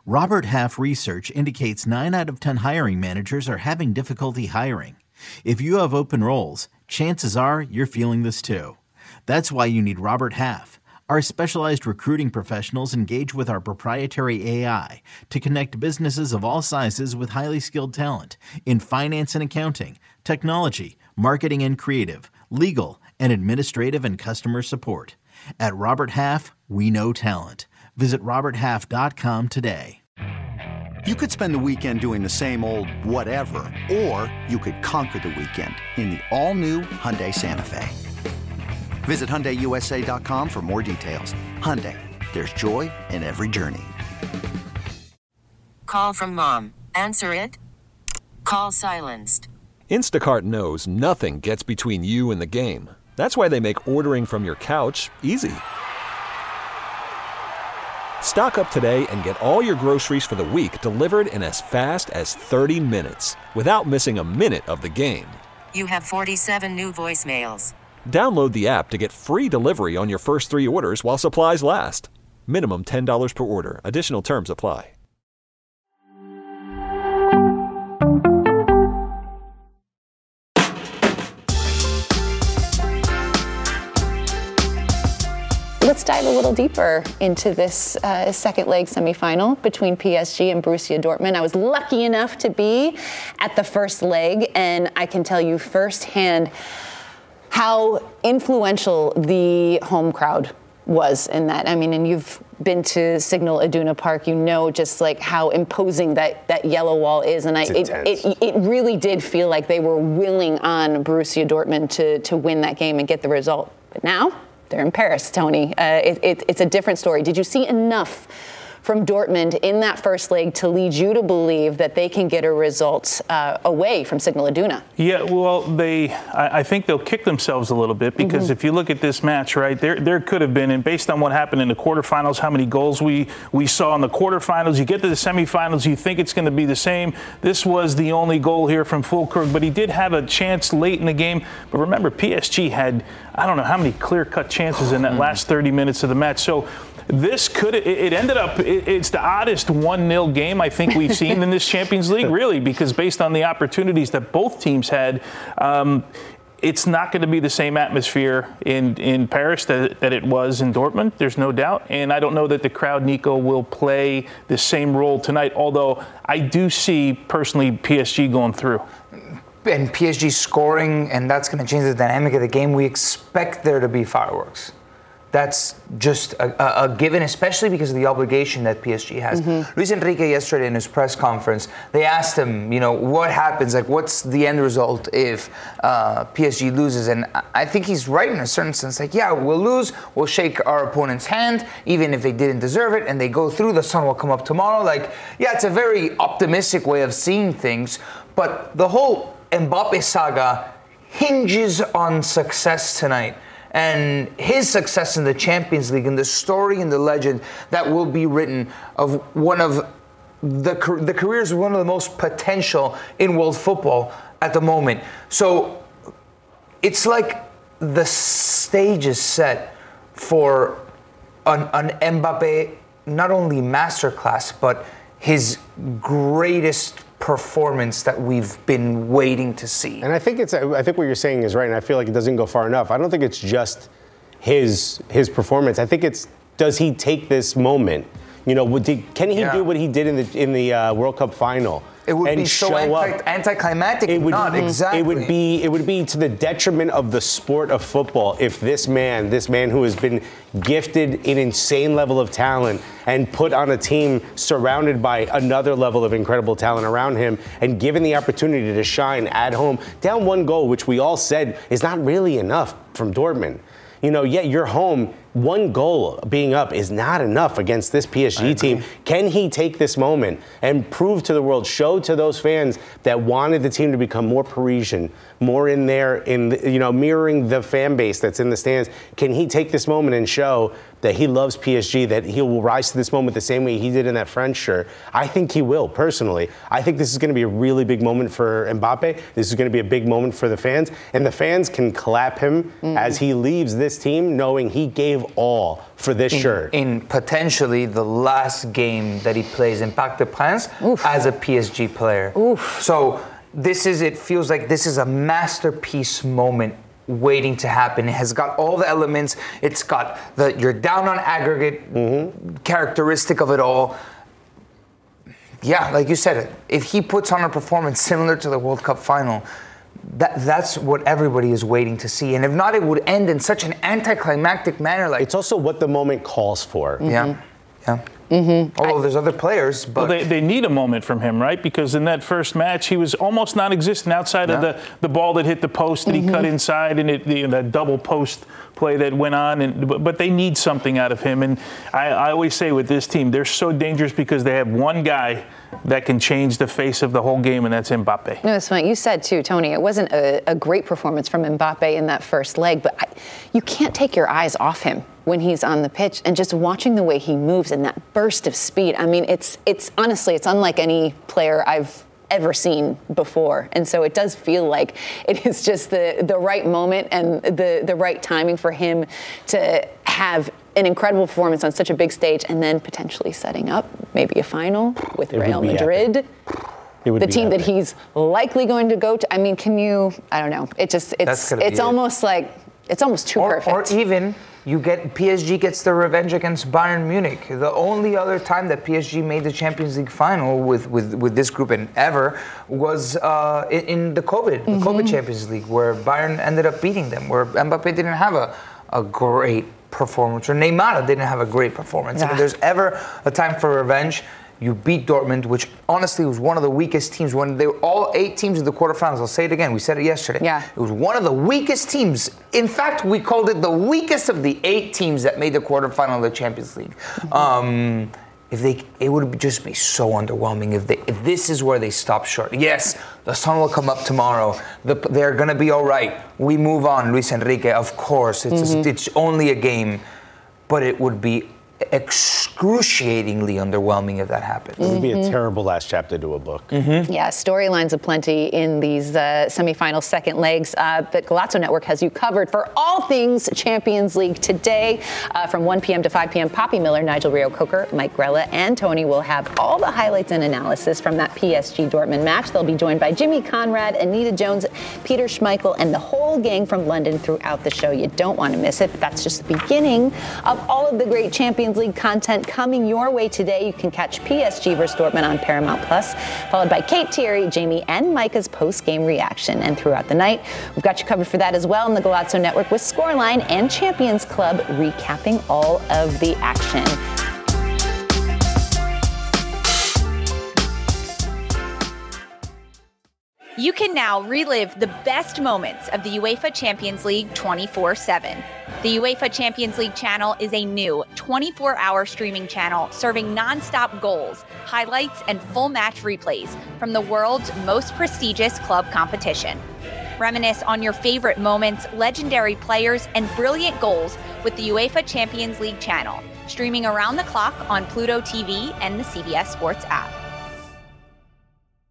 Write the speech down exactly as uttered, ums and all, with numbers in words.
Robert Half research indicates nine out of ten hiring managers are having difficulty hiring. If you have open roles, chances are you're feeling this too. That's why you need Robert Half. Our specialized recruiting professionals engage with our proprietary A I to connect businesses of all sizes with highly skilled talent in finance and accounting, technology, marketing and creative, legal, and administrative and customer support. At Robert Half, we know talent. Visit robert half dot com today. You could spend the weekend doing the same old whatever, or you could conquer the weekend in the all-new Hyundai Santa Fe. Visit Hyundai U S A dot com for more details. Hyundai, there's joy in every journey. Call from mom. Answer it. Call silenced. Instacart knows nothing gets between you and the game. That's why they make ordering from your couch easy. Stock up today and get all your groceries for the week delivered in as fast as thirty minutes without missing a minute of the game. You have forty-seven new voicemails. Download the app to get free delivery on your first three orders while supplies last. Minimum ten dollars per order. Additional terms apply. Let's dive a little deeper into this uh, second leg semifinal between P S G and Borussia Dortmund. I was lucky enough to be at the first leg, and I can tell you firsthand how influential the home crowd was in that. I mean, and you've been to Signal Iduna Park, you know just like how imposing that, that yellow wall is. And I, it, it, it really did feel like they were willing on Borussia Dortmund to, to win that game and get the result. But now they're in Paris, Tony. Uh, it, it, it's a different story. Did you see enough from Dortmund in that first leg to lead you to believe that they can get a result uh, away from Signal Iduna? Yeah, well, they, I, I think they'll kick themselves a little bit because mm-hmm. if you look at this match, right, there there could have been, and based on what happened in the quarterfinals, how many goals we, we saw in the quarterfinals, you get to the semifinals, you think it's going to be the same. This was the only goal here from Füllkrug, but he did have a chance late in the game. But remember, P S G had, I don't know how many clear-cut chances in that last thirty minutes of the match. So this could, it ended up, it's the oddest one nil game I think we've seen in this Champions League, really, because based on the opportunities that both teams had, um, it's not going to be the same atmosphere in, in Paris that, that it was in Dortmund, there's no doubt. And I don't know that the crowd, Nico, will play the same role tonight, although I do see, personally, P S G going through. And P S G scoring, and that's going to change the dynamic of the game. We expect there to be fireworks. That's just a, a, a given, especially because of the obligation that P S G has. Mm-hmm. Luis Enrique yesterday in his press conference, they asked him, you know, what happens, like what's the end result if uh, P S G loses? And I think he's right in a certain sense, like, yeah, we'll lose, we'll shake our opponent's hand, even if they didn't deserve it, and they go through, the sun will come up tomorrow. Like, yeah, it's a very optimistic way of seeing things, but the whole Mbappe saga hinges on success tonight. And his success in the Champions League and the story and the legend that will be written of one of the the careers of one of the most potential in world football at the moment. So it's like the stage is set for an, an Mbappe not only masterclass, but his greatest performance that we've been waiting to see. And I think it's I think what you're saying is right, and I feel like it doesn't go far enough. I don't think it's just his his performance. I think it's, does he take this moment? You know, would he, can he yeah. do what he did in the in the uh, World Cup final? It would be so anti- anticlimactic. It would not exactly. It would be it would be to the detriment of the sport of football if this man, this man who has been gifted an insane level of talent and put on a team surrounded by another level of incredible talent around him and given the opportunity to shine at home, down one goal, which we all said is not really enough from Dortmund. You know, yet you're home. One goal being up is not enough against this P S G team. Can he take this moment and prove to the world, show to those fans that wanted the team to become more Parisian, more in there, in the, you know, mirroring the fan base that's in the stands? Can he take this moment and show that he loves P S G, that he will rise to this moment the same way he did in that French shirt? I think he will, personally. I think this is going to be a really big moment for Mbappe. This is going to be a big moment for the fans. And the fans can clap him mm-hmm. as he leaves this team, knowing he gave give all for this in, shirt. In potentially the last game that he plays in Parc des Princes as a P S G player. Oof. So this is, it feels like this is a masterpiece moment waiting to happen. It has got all the elements. It's got the you're down on aggregate mm-hmm. characteristic of it all. Yeah, like you said, if he puts on a performance similar to the World Cup final, that that's what everybody is waiting to see. And if not, it would end in such an anticlimactic manner. Like it's also what the moment calls for. Mm-hmm. Yeah, yeah. Mm-hmm. Although I, there's other players, but well, they, they need a moment from him, right? Because in that first match, he was almost non-existent outside yeah. of the, the ball that hit the post that mm-hmm. he cut inside, and it, the, that double post play that went on. And but, but they need something out of him. And I, I always say with this team, they're so dangerous because they have one guy that can change the face of the whole game, and that's Mbappe. No, it's fine. You said too, Tony, it wasn't a, a great performance from Mbappe in that first leg, but I, you can't take your eyes off him when he's on the pitch, and just watching the way he moves and that burst of speed. I mean, it's it's honestly, it's unlike any player I've ever seen before. And so it does feel like it is just the, the right moment and the, the right timing for him to have an incredible performance on such a big stage and then potentially setting up maybe a final with it Real Madrid. The team epic. That he's likely going to go to. I mean, can you, I don't know. It just, it's it's almost it. like, it's almost too or, perfect. Or even you get, P S G gets the revenge against Bayern Munich. The only other time that P S G made the Champions League final with, with, with this group and ever was uh, in, in the COVID, the mm-hmm. COVID Champions League, where Bayern ended up beating them, where Mbappe didn't have a, a great performance, or Neymar didn't have a great performance. Yeah. If there's ever a time for revenge, you beat Dortmund, which honestly was one of the weakest teams. When they were all eight teams in the quarterfinals, I'll say it again, we said it yesterday. Yeah. It was one of the weakest teams. In fact, we called it the weakest of the eight teams that made the quarterfinal of the Champions League. Mm-hmm. Um, if they, it would just be so underwhelming if they, if this is where they stop short. Yes, the sun will come up tomorrow. The, they're going to be all right. We move on, Luis Enrique, of course. It's, mm-hmm. a, it's only a game, but it would be excruciatingly underwhelming if that happened. It would be a terrible last chapter to a book. Mm-hmm. Yeah, storylines aplenty in these uh, semifinal second legs. Uh, but Golazo Network has you covered for all things Champions League today. Uh, from one p.m. to five p.m., Poppy Miller, Nigel Rio-Coker, Mike Grella, and Tony will have all the highlights and analysis from that P S G Dortmund match. They'll be joined by Jimmy Conrad, Anita Jones, Peter Schmeichel, and the whole gang from London throughout the show. You don't want to miss it, but that's just the beginning of all of the great Champions League content coming your way today. You can catch P S G versus Dortmund on Paramount Plus, followed by Kate Thierry, Jamie, and Micah's post-game reaction. And throughout the night, we've got you covered for that as well in the Golazo Network with Scoreline and Champions Club recapping all of the action. You can now relive the best moments of the UEFA Champions League twenty-four seven. The UEFA Champions League channel is a new twenty-four hour streaming channel serving nonstop goals, highlights, and full match replays from the world's most prestigious club competition. Reminisce on your favorite moments, legendary players, and brilliant goals with the UEFA Champions League channel, streaming around the clock on Pluto T V and the C B S Sports app.